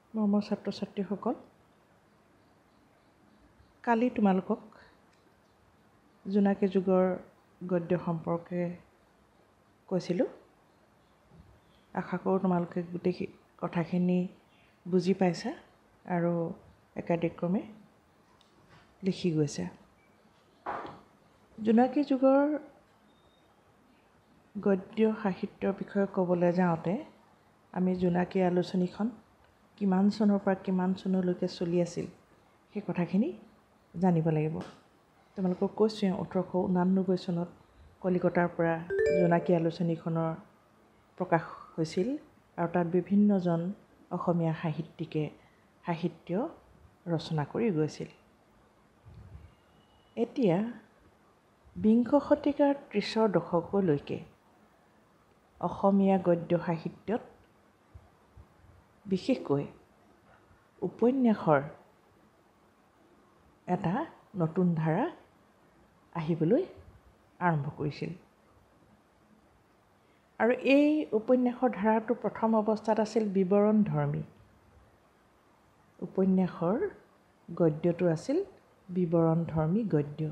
মৰমৰ ছাত্ৰ ছাত্ৰীসকল, কালি তোমালোকক জোনাকী যুগৰ গদ্য সম্পৰ্কে কৈছিলোঁ। আশা কৰোঁ তোমালোকে গোটেই কথাখিনি বুজি পাইছা আৰু একাদিক্ৰমে লিখি গৈছা। জোনাকী যুগৰ গদ্য সাহিত্যৰ বিষয়ে ক'বলৈ যাওঁতে আমি জোনাকী আলোচনীখন কিমান চনৰ পৰা কিমান চনলৈকে চলি আছিল সেই কথাখিনি জানিব লাগিব। তোমালোকক কৈছোঁ 1889 চনত কলিকতাৰ পৰা জোনাকী আলোচনীখনৰ প্ৰকাশ হৈছিল আৰু তাত বিভিন্নজন অসমীয়া সাহিত্যিকে সাহিত্য ৰচনা কৰি গৈছিল। এতিয়া বিংশ শতিকাৰ 30ৰ দশকলৈকে অসমীয়া গদ্য সাহিত্যত বিশেষকৈ উপন্যাসৰ এটা নতুন ধাৰা আহিবলৈ আৰম্ভ কৰিছিল। আৰু এই উপন্যাসৰ ধাৰাটো প্ৰথম অৱস্থাত আছিল বিৱৰণধৰ্মী। উপন্যাসৰ গদ্যটো আছিল বিৱৰণধৰ্মী গদ্য।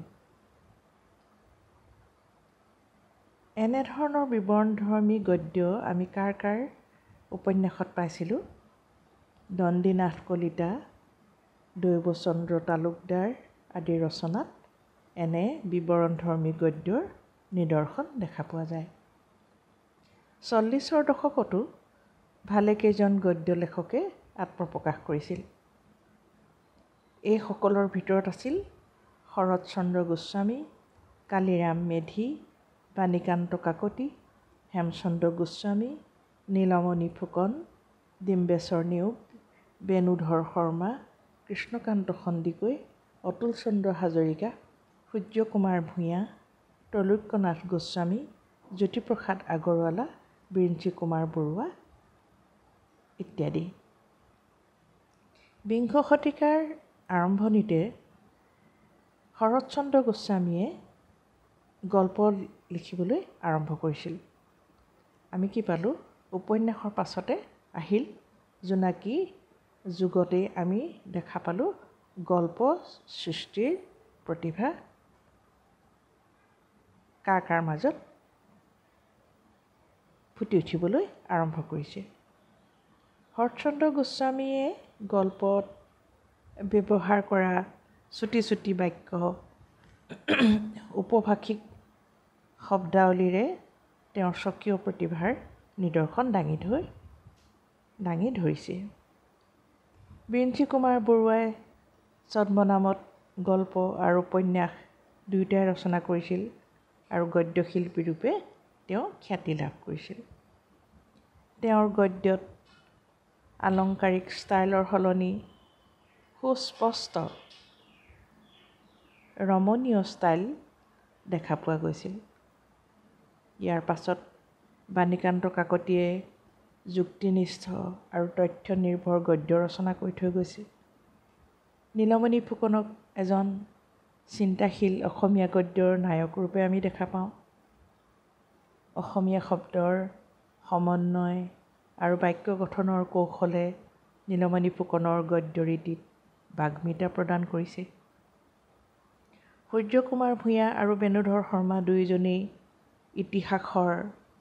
এনেধৰণৰ বিৱৰণধৰ্মী গদ্য আমি কাৰ কাৰ উপন্যাসত পাইছিলোঁ? দণ্ডিনাথ কলিতা, দৈৱচন্দ্ৰ তালুকদাৰ আদিৰ ৰচনাত এনে বিৱৰণধৰ্মী গদ্যৰ নিদৰ্শন দেখা পোৱা যায়। 40ৰ দশকতো ভালেকেইজন গদ্য লেখকে আত্মপ্ৰকাশ কৰিছিল। এইসকলৰ ভিতৰত আছিল শৰৎচন্দ্ৰ গোস্বামী, কালিৰাম মেধি, বাণীকান্ত কাকতি, হেমচন্দ্ৰ গোস্বামী, নীলমণি ফুকন, ডিম্বেশ্বৰ নেওগ, বেণুধৰ শৰ্মা, কৃষ্ণকান্ত সন্দিকৈ, অতুল চন্দ্ৰ হাজৰিকা, সূৰ্যকুমাৰ ভূঞা, ত্ৰৈলোক্যনাথ গোস্বামী, জ্যোতিপ্ৰসাদ আগৰৱালা, বিৰিঞ্চি কুমাৰ বৰুৱা ইত্যাদি। বিংশ শতিকাৰ আৰম্ভণিতে শৰৎচন্দ্ৰ গোস্বামীয়ে গল্প লিখিবলৈ আৰম্ভ কৰিছিল। আমি কি পালোঁ? উপন্যাসৰ পাছতে আহিল জোনাকী যুগতেই আমি দেখা পালোঁ গল্প সৃষ্টিৰ প্ৰতিভা কাৰ মাজত ফুটি উঠিবলৈ আৰম্ভ কৰিছে। শৰৎচন্দ্ৰ গোস্বামীয়ে গল্পত ব্যৱহাৰ কৰা চুটি চুটি বাক্য, উপভাষিক শব্দাৱলীৰে তেওঁৰ স্বকীয় প্ৰতিভাৰ নিদৰ্শন দাঙি ধৰিছে। বিৰিঞ্চি কুমাৰ বৰুৱাই ছদ্মনামত গল্প আৰু উপন্যাস দুয়োটাই ৰচনা কৰিছিল আৰু গদ্যশিল্পী ৰূপে তেওঁ খ্যাতি লাভ কৰিছিল। তেওঁৰ গদ্যত আলংকাৰিক ষ্টাইলৰ সলনি সুস্পষ্ট ৰমণীয় ষ্টাইল দেখা পোৱা গৈছিল। ইয়াৰ পাছত বাণীকান্ত কাকতিয়ে যুক্তিনিষ্ঠ আৰু তথ্য নিৰ্ভৰ গদ্য ৰচনা কৰি থৈ গৈছে। নীলমণি ফুকনক এজন চিন্তাশীল অসমীয়া গদ্যৰ নায়ক ৰূপে আমি দেখা পাওঁ। অসমীয়া শব্দৰ সমন্বয় আৰু বাক্য গঠনৰ কৌশলে নীলমণি ফুকনৰ গদ্যৰীতিত বাগ্মিতা প্ৰদান কৰিছে। সূৰ্যকুমাৰ ভূঞা আৰু বেণুধৰ শৰ্মা দুয়োজনেই ইতিহাসৰ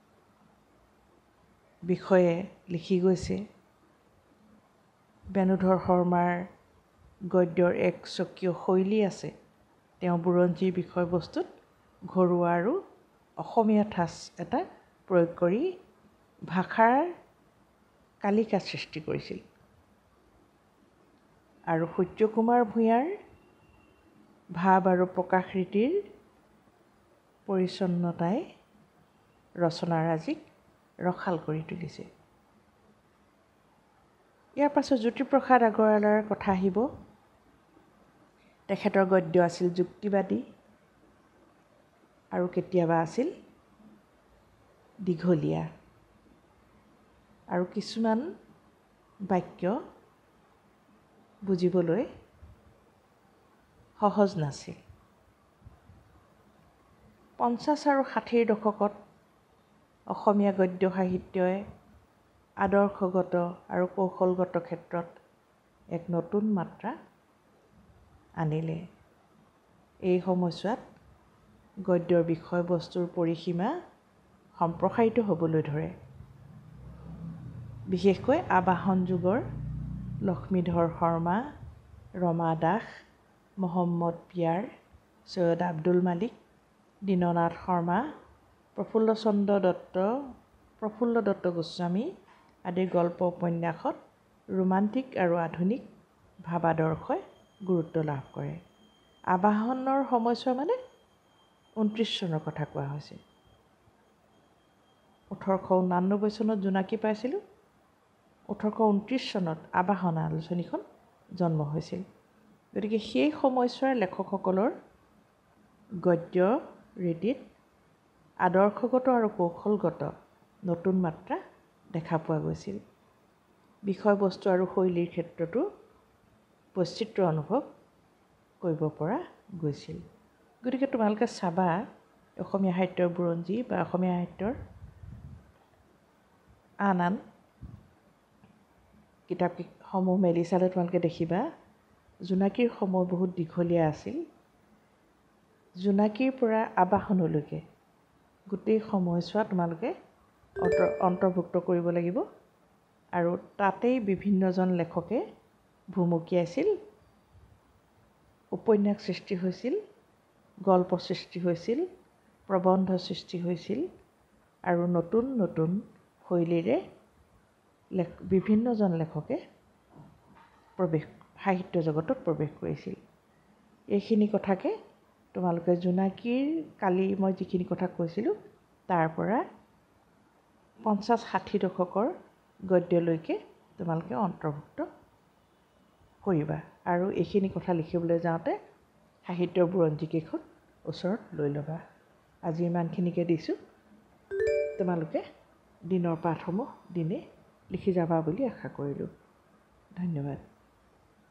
বিষয়ে লিখি গৈছে। বেণুধৰ শৰ্মাৰ গদ্যৰ এক স্বকীয় শৈলী আছে। তেওঁ বুৰঞ্জীৰ বিষয়বস্তুত ঘৰুৱা আৰু অসমীয়া ঠাঁচ এটা প্ৰয়োগ কৰি ভাষাৰ কালিকা সৃষ্টি কৰিছিল। আৰু সূৰ্যকুমাৰ ভূঞাৰ ভাৱ আৰু প্ৰকাশ ৰীতিৰ পৰিচ্ছন্নতাই ৰচনাৰাজিক ৰসাল কৰি তুলিছে। ইয়াৰ পাছত জ্যোতিপ্ৰসাদ আগৰৱালাৰ কথা আহিব। তেখেতৰ গদ্য আছিল যুক্তিবাদী আৰু কেতিয়াবা আছিল দীঘলীয়া আৰু কিছুমান বাক্য বুজিবলৈ সহজ নাছিল। 50 আৰু 60ৰ দশকত অসমীয়া গদ্য সাহিত্যই আদৰ্শগত আৰু কৌশলগত ক্ষেত্ৰত এক নতুন মাত্ৰা আনিলে। এই সময়ছোৱাত গদ্যৰ বিষয়বস্তুৰ পৰিসীমা সম্প্ৰসাৰিত হ'বলৈ ধৰে। বিশেষকৈ আবাহন যুগৰ লক্ষ্মীধৰ শৰ্মা, ৰমা দাস, মহম্মদ পিয়াৰ, সৈয়দ আব্দুল মালিক, দীননাথ শৰ্মা, প্ৰফুল্ল দত্ত গোস্বামী আদিৰ গল্প উপন্যাসত ৰোমান্টিক আৰু আধুনিক ভাৱাদৰ্শই গুৰুত্ব লাভ কৰে। আবাহনৰ সময়ছোৱা মানে 29 চনৰ কথা কোৱা হৈছে। 1889 চনত জোনাকী পাইছিলোঁ, 1829 চনত আবাহন আলোচনীখন জন্ম হৈছিল। গতিকে সেই সময়ছোৱাৰ লেখকসকলৰ গদ্য ৰীতিত আদৰ্শগত আৰু কৌশলগত নতুন মাত্ৰা দেখা পোৱা গৈছিল। বিষয়বস্তু আৰু শৈলীৰ ক্ষেত্ৰতো বৈচিত্ৰ্য অনুভৱ কৰিব পৰা গৈছিল। গতিকে তোমালোকে চাবা অসমীয়া সাহিত্যৰ বুৰঞ্জী বা অসমীয়া সাহিত্যৰ আন আন কিতাপসমূহ মেলি চালে তোমালোকে দেখিবা জোনাকীৰ সময় বহুত দীঘলীয়া আছিল। জোনাকীৰ পৰা আবাহনলৈকে গোটেই সময়ছোৱা তোমালোকে অন্তৰ্ভুক্ত কৰিব লাগিব আৰু তাতেই বিভিন্নজন লেখকে ভুমুকিয়াইছিল, উপন্যাস সৃষ্টি হৈছিল, গল্প সৃষ্টি হৈছিল, প্ৰবন্ধ সৃষ্টি হৈছিল আৰু নতুন নতুন শৈলীৰে বিভিন্নজন লেখকে সাহিত্য জগতত প্ৰৱেশ কৰিছিল। এইখিনি কথাকে তোমালোকে জোনাকীৰ কালি মই যিখিনি কথা কৈছিলোঁ তাৰ পৰা 50-60 দশকৰ গদ্যলৈকে তোমালোকে অন্তৰ্ভুক্ত কৰিবা আৰু এইখিনি কথা লিখিবলৈ যাওঁতে সাহিত্যৰ বুৰঞ্জীকেইখন ওচৰত লৈ ল'বা। আজি ইমানখিনিকে দিছোঁ। তোমালোকে দিনৰ পাঠসমূহ দিনে লিখি যাবা বুলি আশা কৰিলোঁ। ধন্যবাদ।